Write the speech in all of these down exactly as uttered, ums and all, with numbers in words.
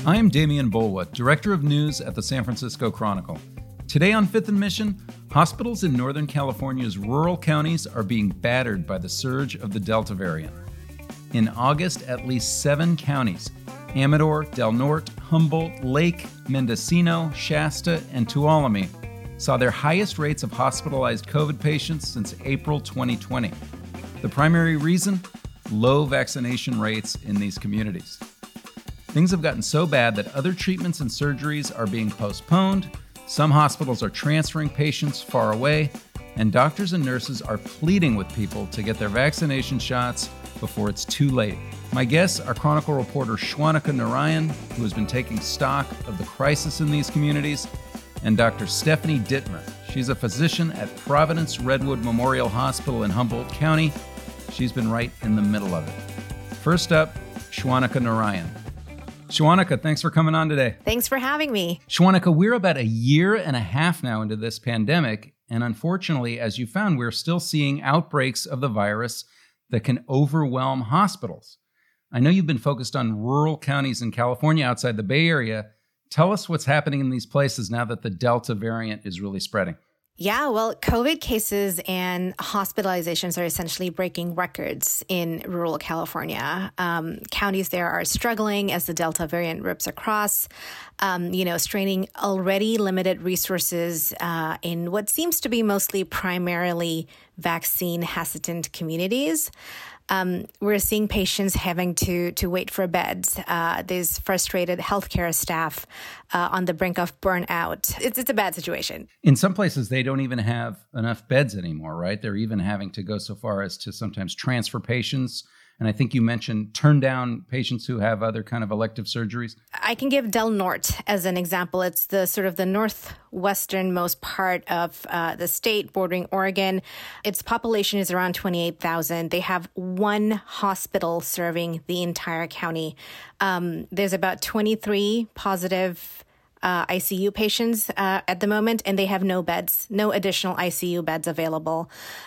I am Damian Bulwa, Director of News at the San Francisco Chronicle. Today on Fifth and Mission, hospitals in Northern California's rural counties are being battered by the surge of the Delta variant. In August, at least seven counties, Amador, Del Norte, Humboldt, Lake, Mendocino, Shasta, and Tuolumne, saw their highest rates of hospitalized COVID patients since April twenty twenty. The primary reason? Low vaccination rates in these communities. Things have gotten so bad that other treatments and surgeries are being postponed, some hospitals are transferring patients far away, and doctors and nurses are pleading with people to get their vaccination shots before it's too late. My guests are Chronicle reporter Shwanika Narayan, who has been taking stock of the crisis in these communities, and Doctor Stephanie Dittmer. She's a physician at Providence Redwood Memorial Hospital in Humboldt County. She's been right in the middle of it. First up, Shwanika Narayan. Shwanika, thanks for coming on today. Thanks for having me. Shwanika, we're about a year and a half now into this pandemic, and unfortunately, as you found, we're still seeing outbreaks of the virus that can overwhelm hospitals. I know you've been focused on rural counties in California outside the Bay Area. Tell us what's happening in these places now that the Delta variant is really spreading. Yeah, well, COVID cases and hospitalizations are essentially breaking records in rural California. Um, counties there are struggling as the Delta variant rips across, um, you know, straining already limited resources uh, in what seems to be mostly primarily vaccine hesitant communities. Um, we're seeing patients having to to wait for beds. Uh, there's frustrated healthcare staff uh, on the brink of burnout. It's it's a bad situation. In some places, they don't even have enough beds anymore, right? They're even having to go so far as to sometimes transfer patients. And I think you mentioned turn down patients who have other kind of elective surgeries. I can give Del Norte as an example. It's the sort of the northwesternmost part of uh, the state bordering Oregon. Its population is around twenty-eight thousand. They have one hospital serving the entire county. Um, there's about twenty-three positive Uh, I C U patients uh, at the moment, and they have no beds, no additional I C U beds available.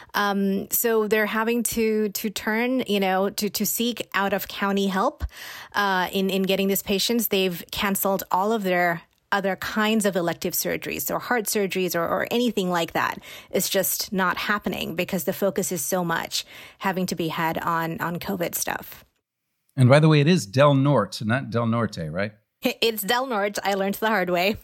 Um, so they're having to to turn, you know, to to seek out of county help uh, in in getting these patients. They've canceled all of their other kinds of elective surgeries, so heart surgeries or, or anything like that. It's just not happening because the focus is so much having to be had on on COVID stuff. And by the way, it is Del Norte, not Del Norte, right? It's Del Norte. I learned the hard way.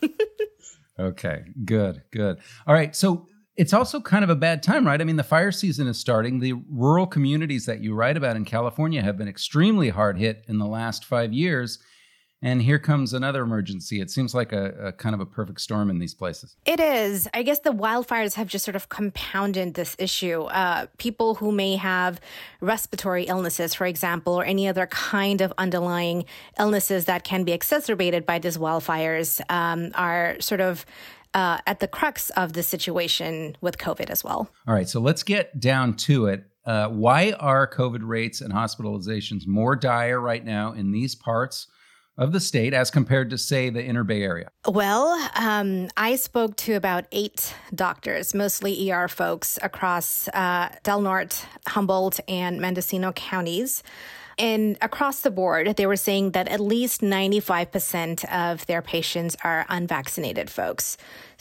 Okay, good, good. All right, so it's also kind of a bad time, right? I mean, the fire season is starting. The rural communities that you write about in California have been extremely hard hit in the last five years. And here comes another emergency. It seems like a, a kind of a perfect storm in these places. It is. I guess the wildfires have just sort of compounded this issue. Uh, people who may have respiratory illnesses, for example, or any other kind of underlying illnesses that can be exacerbated by these wildfires um, are sort of uh, at the crux of the situation with COVID as well. All right, so let's get down to it. Uh, why are COVID rates and hospitalizations more dire right now in these parts of the state as compared to, say, the Inner Bay Area? Well, um, I spoke to about eight doctors, mostly E R folks across uh, Del Norte, Humboldt, and Mendocino counties. And across the board, they were saying that at least ninety-five percent of their patients are unvaccinated folks.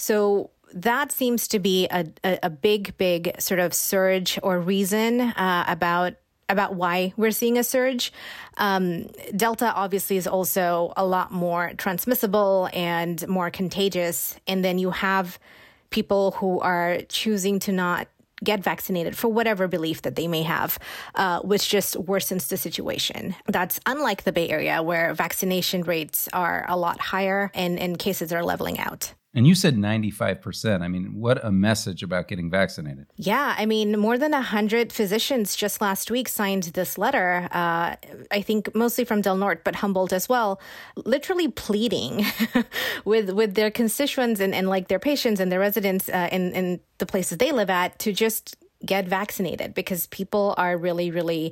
So that seems to be a, a, a big, big sort of surge or reason uh, about about why we're seeing a surge. Um, Delta obviously is also a lot more transmissible and more contagious. And then you have people who are choosing to not get vaccinated for whatever belief that they may have, uh, which just worsens the situation. That's unlike the Bay Area, where vaccination rates are a lot higher and, and cases are leveling out. And you said ninety-five percent. I mean, what a message about getting vaccinated. Yeah, I mean, more than one hundred physicians just last week signed this letter, uh, I think mostly from Del Norte, but Humboldt as well, literally pleading with with their constituents and, and like their patients and their residents uh, in, in the places they live at to just get vaccinated because people are really, really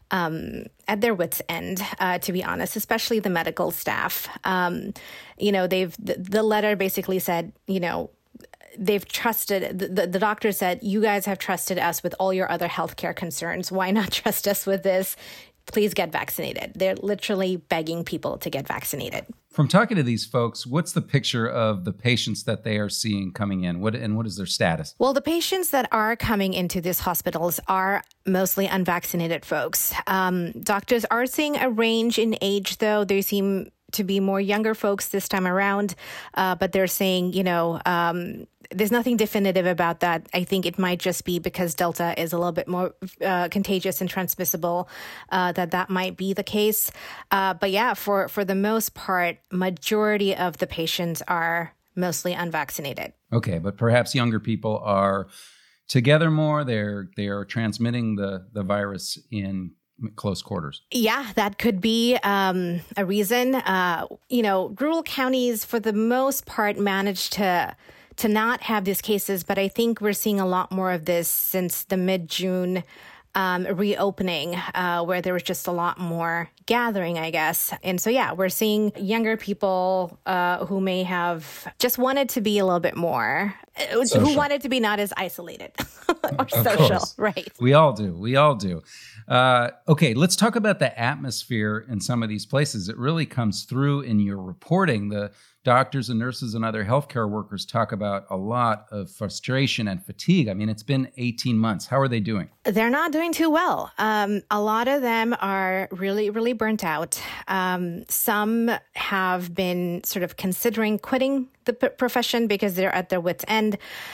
Um, at their wits' end, uh, to be honest, especially the medical staff. Um, you know, they've the, the letter basically said, you know, they've trusted, the, the, the doctor said, you guys have trusted us with all your other healthcare concerns. Why not trust us with this? Please get vaccinated. They're literally begging people to get vaccinated. From talking to these folks, what's the picture of the patients that they are seeing coming in? What and what is their status? Well, the patients that are coming into these hospitals are mostly unvaccinated folks. Um, doctors are seeing a range in age, though. They seem to be more younger folks this time around, uh, but they're saying, you know, um, there's nothing definitive about that. I think it might just be because Delta is a little bit more uh, contagious and transmissible, uh, that that might be the case. Uh, but yeah, for, for the most part, majority of the patients are mostly unvaccinated. Okay, but perhaps younger people are together more. They're they are transmitting the, the virus in close quarters. Yeah, that could be um, a reason. Uh, you know, rural counties, for the most part, manage to to not have these cases, but I think we're seeing a lot more of this since the mid-June um, reopening, uh, where there was just a lot more gathering, I guess. And so, yeah, we're seeing younger people uh, who may have just wanted to be a little bit more, social. Who wanted to be not as isolated or of social, course. Right? We all do. We all do. Uh, okay, let's talk about the atmosphere in some of these places. It really comes through in your reporting. The doctors and nurses and other healthcare workers talk about a lot of frustration and fatigue. I mean, it's been eighteen months. How are they doing? They're not doing too well. Um, a lot of them are really, really burnt out. Um, some have been sort of considering quitting the p- profession because they're at their wits' end.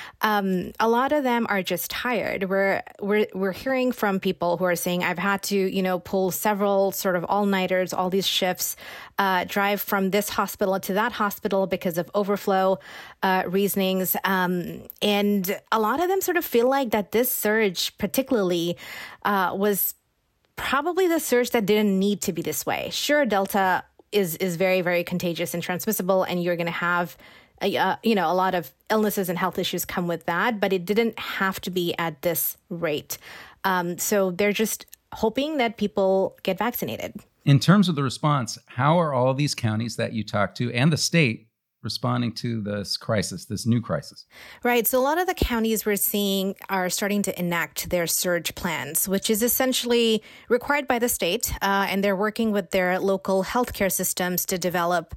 Um, a lot of them are just tired. We're we're we're hearing from people who are saying, "I've had to, you know, pull several sort of all-nighters, all these shifts, uh, drive from this hospital to that hospital because of overflow uh, reasonings," um, and a lot of them sort of feel like that this surge, particularly, uh, was probably the surge that didn't need to be this way. Sure, Delta is is very, very contagious and transmissible, and you're going to have Uh, you know, a lot of illnesses and health issues come with that, but it didn't have to be at this rate. Um, so they're just hoping that people get vaccinated. In terms of the response, how are all these counties that you talked to and the state responding to this crisis, this new crisis? Right. So a lot of the counties we're seeing are starting to enact their surge plans, which is essentially required by the state. Uh, and they're working with their local healthcare systems to develop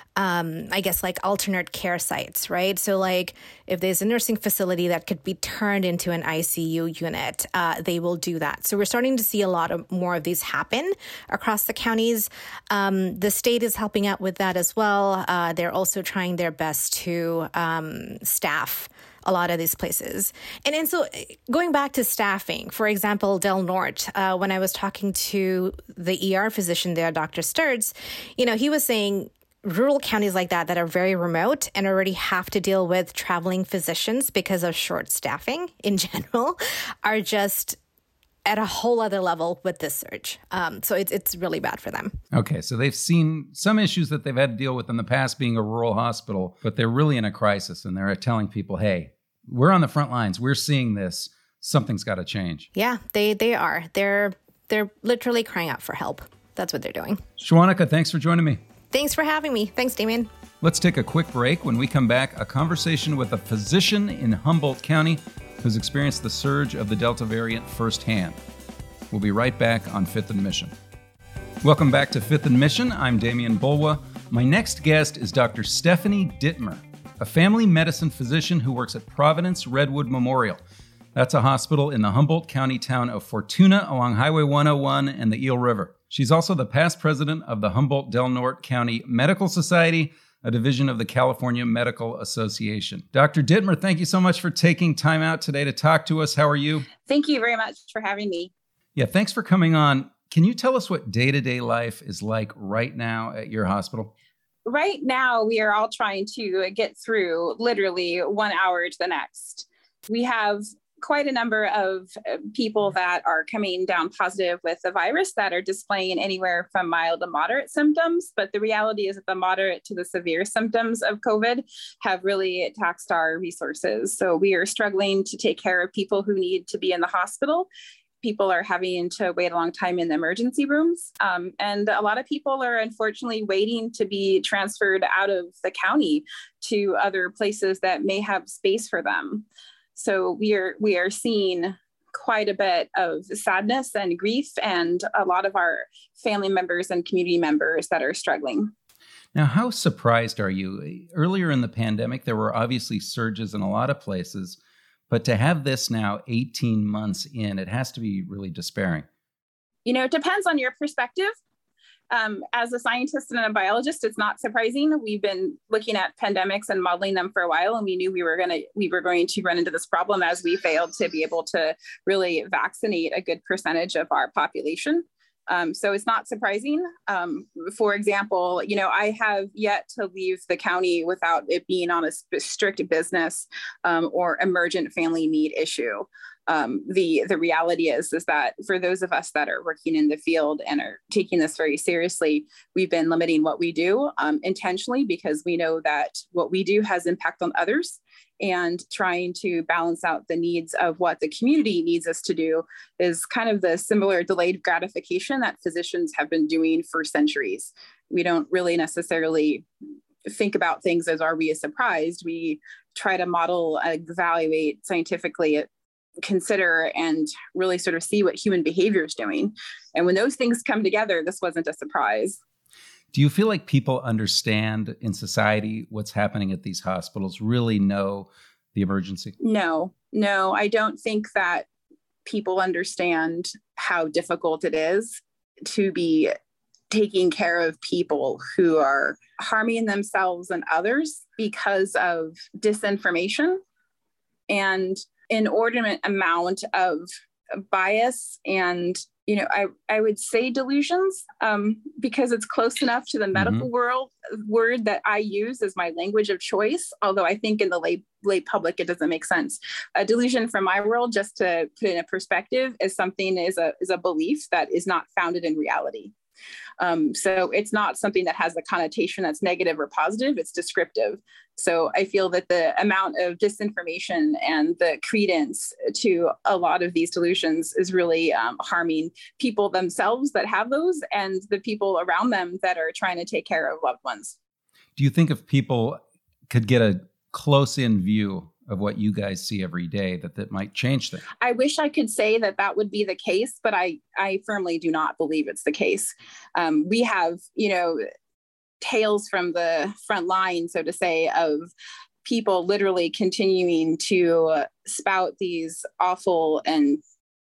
Um, I guess like alternate care sites, right? So like if there's a nursing facility that could be turned into an I C U unit, uh, they will do that. So we're starting to see a lot of more of these happen across the counties. Um, the state is helping out with that as well. Uh, they're also trying their best to um, staff a lot of these places. And, and so going back to staffing, for example, Del Norte, uh, when I was talking to the E R physician there, Doctor Sturz, you know, he was saying rural counties like that that are very remote and already have to deal with traveling physicians because of short staffing in general are just at a whole other level with this surge. Um, so it's it's really bad for them. Okay, so they've seen some issues that they've had to deal with in the past being a rural hospital, but they're really in a crisis and they're telling people, hey, we're on the front lines. We're seeing this. Something's got to change. Yeah, they they are. They're they're literally crying out for help. That's what they're doing. Shwanika, thanks for joining me. Thanks for having me. Thanks, Damien. Let's take a quick break. When we come back, a conversation with a physician in Humboldt County who's experienced the surge of the Delta variant firsthand. We'll be right back on Fifth and Mission. Welcome back to Fifth and Mission. I'm Damien Bulwa. My next guest is Doctor Stephanie Dittmer, a family medicine physician who works at Providence Redwood Memorial. That's a hospital in the Humboldt County town of Fortuna along Highway one oh one and the Eel River. She's also the past president of the Humboldt-Del Norte County Medical Society, a division of the California Medical Association. Doctor Dittmer, thank you so much for taking time out today to talk to us. How are you? Thank you very much for having me. Yeah, thanks for coming on. Can you tell us what day-to-day life is like right now at your hospital? Right now, we are all trying to get through literally one hour to the next. We have quite a number of people that are coming down positive with the virus that are displaying anywhere from mild to moderate symptoms. But the reality is that the moderate to the severe symptoms of COVID have really taxed our resources. So we are struggling to take care of people who need to be in the hospital. People are having to wait a long time in the emergency rooms. Um, and a lot of people are unfortunately waiting to be transferred out of the county to other places that may have space for them. So we are we are seeing quite a bit of sadness and grief and a lot of our family members and community members that are struggling. Now, how surprised are you? Earlier in the pandemic, there were obviously surges in a lot of places, but to have this now eighteen months in, it has to be really despairing. You know, it depends on your perspective. Um, as a scientist and a biologist, it's not surprising. We've been looking at pandemics and modeling them for a while, and we knew we were going to we were going to run into this problem as we failed to be able to really vaccinate a good percentage of our population. Um, so it's not surprising. Um, for example, you know, I have yet to leave the county without it being on a strict business um, or emergent family need issue. Um, the the reality is is that for those of us that are working in the field and are taking this very seriously, we've been limiting what we do um, intentionally because we know that what we do has impact on others, and trying to balance out the needs of what the community needs us to do is kind of the similar delayed gratification that physicians have been doing for centuries. We don't really necessarily think about things as, are we surprised? We try to model, evaluate scientifically, consider and really sort of see what human behavior is doing. And when those things come together, this wasn't a surprise. Do you feel like people understand in society what's happening at these hospitals, really know the emergency? No, no, I don't think that people understand how difficult it is to be taking care of people who are harming themselves and others because of disinformation and inordinate amount of bias and, you know, I, I would say delusions um, because it's close enough to the medical mm-hmm. world word that I use as my language of choice. Although I think in the lay, lay public, it doesn't make sense. A delusion from my world, just to put in a perspective, is something is a, is a belief that is not founded in reality. Um, so it's not something that has a connotation that's negative or positive, it's descriptive. So I feel that the amount of disinformation and the credence to a lot of these delusions is really um, harming people themselves that have those and the people around them that are trying to take care of loved ones. Do you think if people could get a close-in view of what you guys see every day, that that might change things? I wish I could say that that would be the case, but I, I firmly do not believe it's the case. Um, we have, you know, tales from the front line, so to say, of people literally continuing to spout these awful and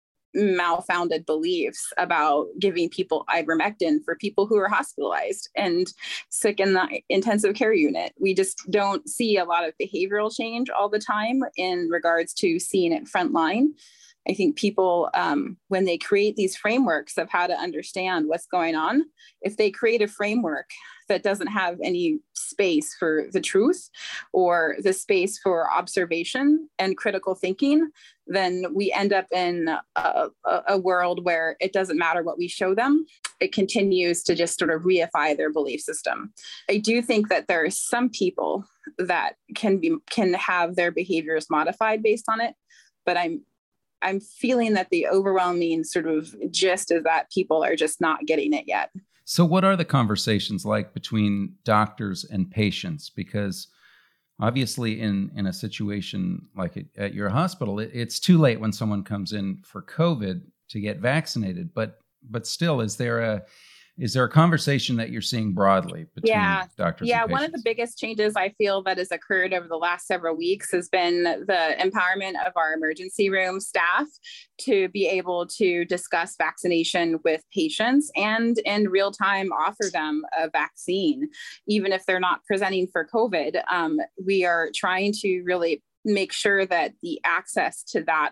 malfounded beliefs about giving people ivermectin for people who are hospitalized and sick in the intensive care unit. We just don't see a lot of behavioral change all the time in regards to seeing it frontline. I think people, um, when they create these frameworks of how to understand what's going on, if they create a framework that doesn't have any space for the truth or the space for observation and critical thinking, then we end up in a, a world where it doesn't matter what we show them. It continues to just sort of reify their belief system. I do think that there are some people that can be can have their behaviors modified based on it, but I'm I'm feeling that the overwhelming sort of gist is that people are just not getting it yet. So what are the conversations like between doctors and patients? Because obviously in, in a situation like it, at your hospital, it, it's too late when someone comes in for COVID to get vaccinated. But but still, is there a Is there a conversation that you're seeing broadly between yeah. doctors yeah, and patients? One of the biggest changes I feel that has occurred over the last several weeks has been the empowerment of our emergency room staff to be able to discuss vaccination with patients and in real time offer them a vaccine, even if they're not presenting for COVID. Um, we are trying to really make sure that the access to that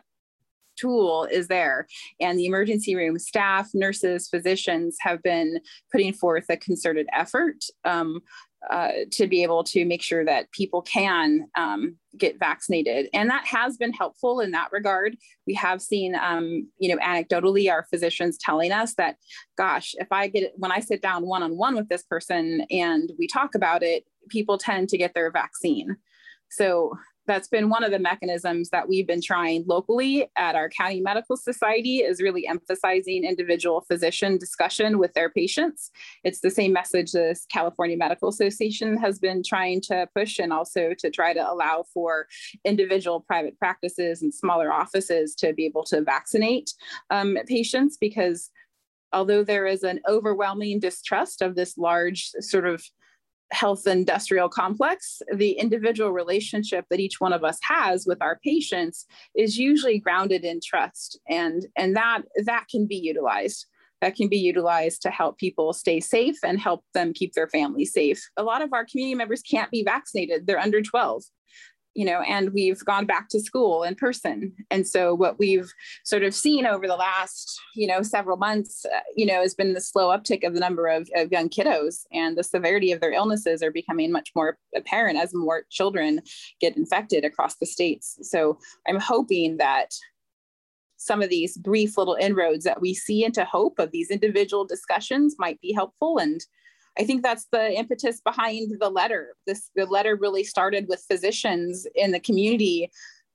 tool is there. And the emergency room staff, nurses, physicians have been putting forth a concerted effort um, uh, to be able to make sure that people can um, get vaccinated. And that has been helpful in that regard. We have seen, um, you know, anecdotally, our physicians telling us that, gosh, if I get it, when I sit down one-on-one with this person and we talk about it, people tend to get their vaccine. So that's been one of the mechanisms that we've been trying locally at our county medical society, is really emphasizing individual physician discussion with their patients. It's the same message the California Medical Association has been trying to push, and also to try to allow for individual private practices and smaller offices to be able to vaccinate um, patients, because although there is an overwhelming distrust of this large sort of health industrial complex, the individual relationship that each one of us has with our patients is usually grounded in trust. And, and that, that can be utilized. That can be utilized to help people stay safe and help them keep their families safe. A lot of our community members can't be vaccinated. They're under twelve. You know, and we've gone back to school in person. And so what we've sort of seen over the last, you know, several months, uh, you know, has been the slow uptick of the number of, of young kiddos, and the severity of their illnesses are becoming much more apparent as more children get infected across the states. So I'm hoping that some of these brief little inroads that we see into hope of these individual discussions might be helpful. And I think that's the impetus behind the letter. This the letter really started with physicians in the community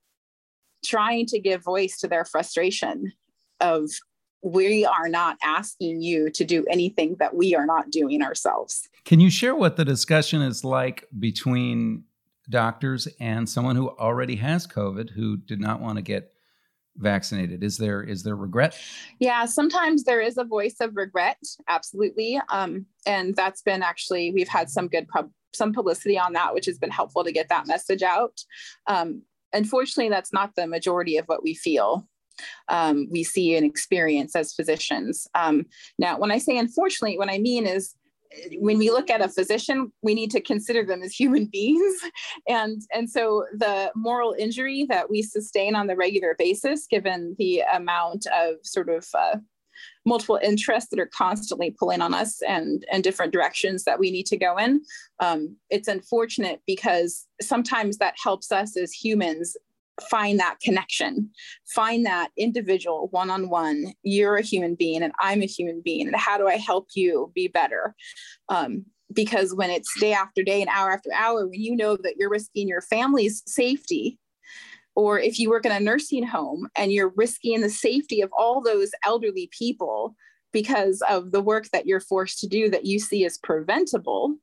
trying to give voice to their frustration of, we are not asking you to do anything that we are not doing ourselves. Can you share what the discussion is like between doctors and someone who already has COVID who did not want to get vaccinated? Is there is there regret? Yeah, sometimes there is a voice of regret. Absolutely. Um, and that's been actually, we've had some good pub, some publicity on that, which has been helpful to get that message out. Um, unfortunately, that's not the majority of what we feel. Um, we see and experience as physicians. Um, now, when I say unfortunately, what I mean is, when we look at a physician, we need to consider them as human beings. And, and so the moral injury that we sustain on the regular basis, given the amount of sort of uh, multiple interests that are constantly pulling on us and, and different directions that we need to go in, um, it's unfortunate because sometimes that helps us as humans find that connection, find that individual one-on-one, you're a human being and I'm a human being. And how do I help you be better? Um, because when it's day after day and hour after hour, when you know that you're risking your family's safety, or if you work in a nursing home and you're risking the safety of all those elderly people because of the work that you're forced to do that you see as preventable,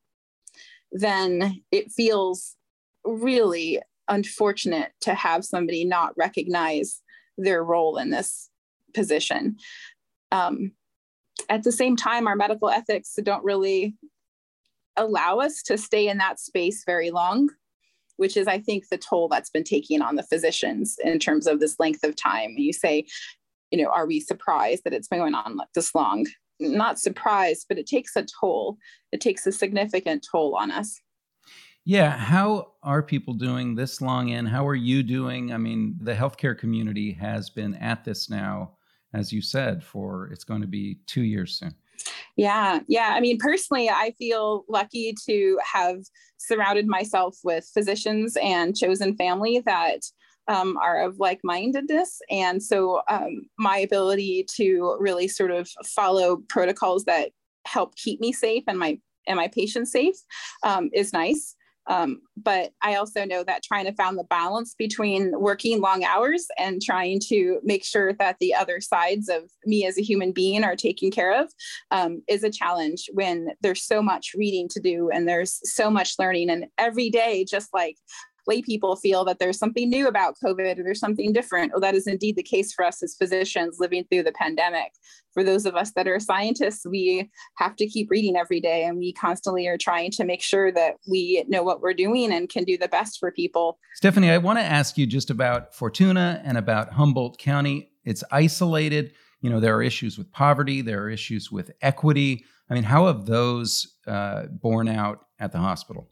then it feels really unfortunate to have somebody not recognize their role in this position. Um, at the same time, our medical ethics don't really allow us to stay in that space very long, which is, I think, the toll that's been taking on the physicians in terms of this length of time. You say, you know, are we surprised that it's been going on this long? Not surprised, but it takes a toll. It takes a significant toll on us. Yeah. How are people doing this long in? How are you doing? I mean, the healthcare community has been at this now, as you said, for it's going to be two years soon. Yeah. Yeah. I mean, personally, I feel lucky to have surrounded myself with physicians and chosen family that um, are of like-mindedness. And so um, my ability to really sort of follow protocols that help keep me safe and my and my patients safe um, is nice. Um, but I also know that trying to find the balance between working long hours and trying to make sure that the other sides of me as a human being are taken care of um, is a challenge when there's so much reading to do and there's so much learning. And every day, just like lay people feel that there's something new about COVID or there's something different. Well, that is indeed the case for us as physicians living through the pandemic. For those of us that are scientists, we have to keep reading every day, and we constantly are trying to make sure that we know what we're doing and can do the best for people. Stephanie, I want to ask you just about Fortuna and about Humboldt County. It's isolated. You know, there are issues with poverty. There are issues with equity. I mean, how have those uh, borne out at the hospital?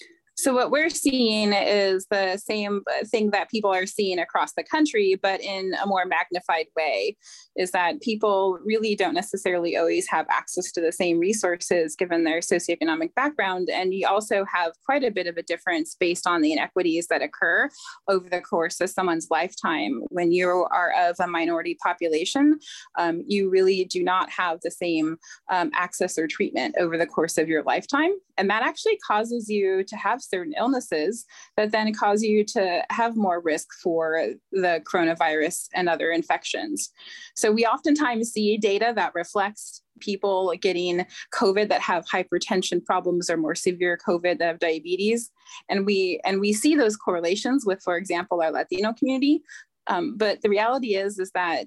So what we're seeing is the same thing that people are seeing across the country, but in a more magnified way, is that people really don't necessarily always have access to the same resources given their socioeconomic background. And you also have quite a bit of a difference based on the inequities that occur over the course of someone's lifetime. When you are of a minority population, um, you really do not have the same um, access or treatment over the course of your lifetime. And that actually causes you to have certain illnesses that then cause you to have more risk for the coronavirus and other infections. So we oftentimes see data that reflects people getting COVID that have hypertension problems or more severe COVID that have diabetes. And we and we see those correlations with, for example, our Latino community. Um, but the reality is, is that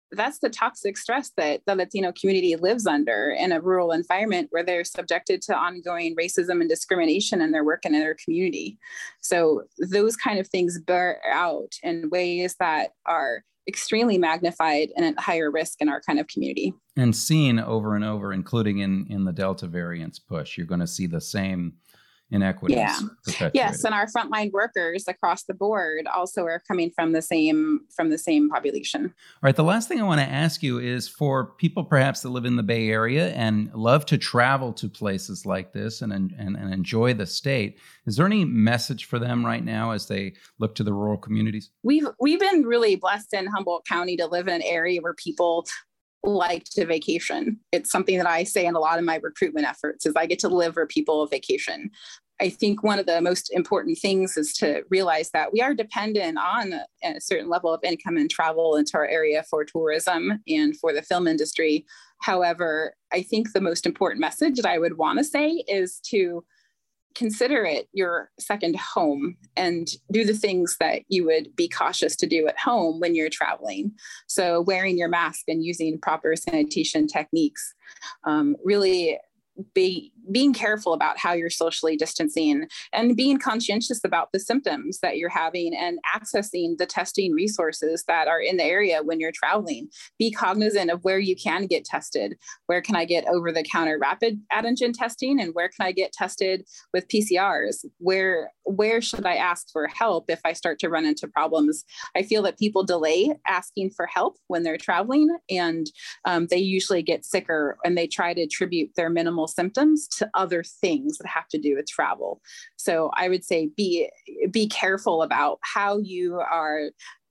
that's the toxic stress that the Latino community lives under in a rural environment where they're subjected to ongoing racism and discrimination in their work and in their community. So those kind of things bear out in ways that are extremely magnified and at higher risk in our kind of community. And seen over and over, including in, in the Delta variant's push. You're going to see the same inequities. Yeah. Yes, and our frontline workers across the board also are coming from the same from the same population. All right. The last thing I want to ask you is for people perhaps that live in the Bay Area and love to travel to places like this and and, and enjoy the state. Is there any message for them right now as they look to the rural communities? We've we've been really blessed in Humboldt County to live in an area where people like to vacation. It's something that I say in a lot of my recruitment efforts is I get to live where people vacation. I think one of the most important things is to realize that we are dependent on a certain level of income and travel into our area for tourism and for the film industry. However, I think the most important message that I would want to say is to consider it your second home and do the things that you would be cautious to do at home when you're traveling. So wearing your mask and using proper sanitation techniques, um, really be being careful about how you're socially distancing and being conscientious about the symptoms that you're having and accessing the testing resources that are in the area when you're traveling. Be cognizant of where you can get tested. Where can I get over-the-counter rapid antigen testing and where can I get tested with P C Rs? Where, where should I ask for help if I start to run into problems? I feel that people delay asking for help when they're traveling and um, they usually get sicker and they try to attribute their minimal symptoms to other things that have to do with travel. So I would say be be careful about how you are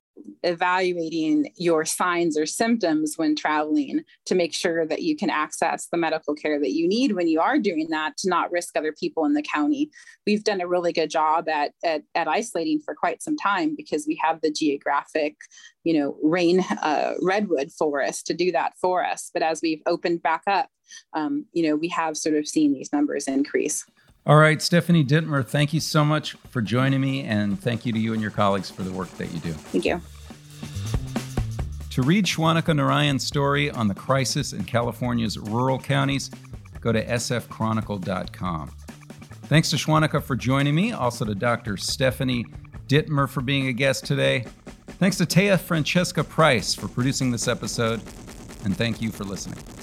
evaluating your signs or symptoms when traveling to make sure that you can access the medical care that you need when you are doing that to not risk other people in the county. We've done a really good job at, at, at isolating for quite some time because we have the geographic, you know, rain uh, redwood forest to do that for us. But as we've opened back up, um, you know, we have sort of seen these numbers increase. All right, Stephanie Dittmer, thank you so much for joining me, and thank you to you and your colleagues for the work that you do. Thank you. To read Shwanika Narayan's story on the crisis in California's rural counties, go to s f chronicle dot com. Thanks to Shwanika for joining me, also to Doctor Stephanie Dittmer for being a guest today. Thanks to Taya Francesca Price for producing this episode, and thank you for listening.